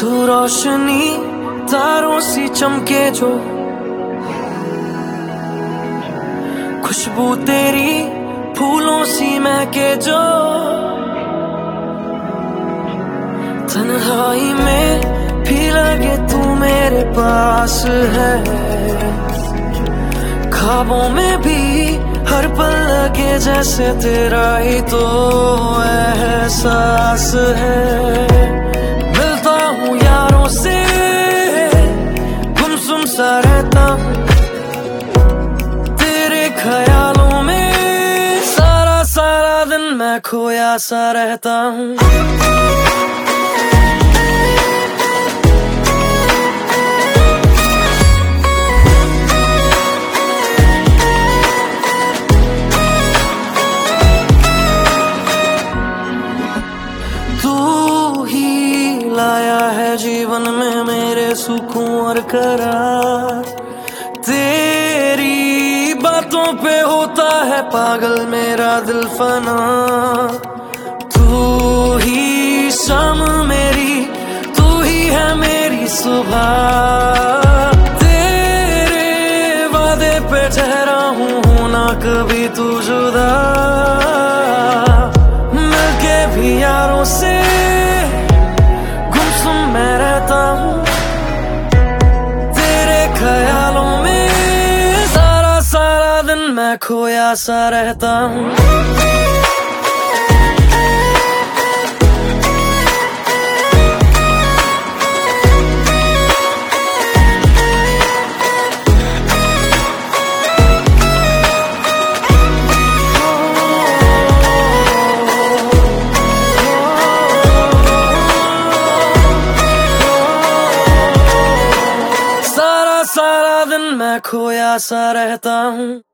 तू रोशनी तारों सी चमके जो, खुशबू तेरी फूलों सी महके जो, तन्हाई में भी लगे तू मेरे पास है, ख्वाबों में भी हर पल लगे जैसे तेरा ही तो एहसास है। मिलता हूँ यारों से गुमसुम सा रहता हूँ, तेरे ख्यालों में सारा सारा दिन मैं खोया सा रहता हूँ। लाया है जीवन में मेरे सुकून और करार, तेरी बातों पे होता है पागल मेरा दिल फना। तू ही शाम मेरी, तू ही है मेरी सुबह, तेरे वादे पे ठहरा हूँ ना कभी तू जुदा। मिलके भी यारों से मैं रहता हूँ, तेरे ख्यालों में सारा सारा दिन मैं खोया सा रहता हूँ। सारा दिन मैं खोया सा रहता हूँ।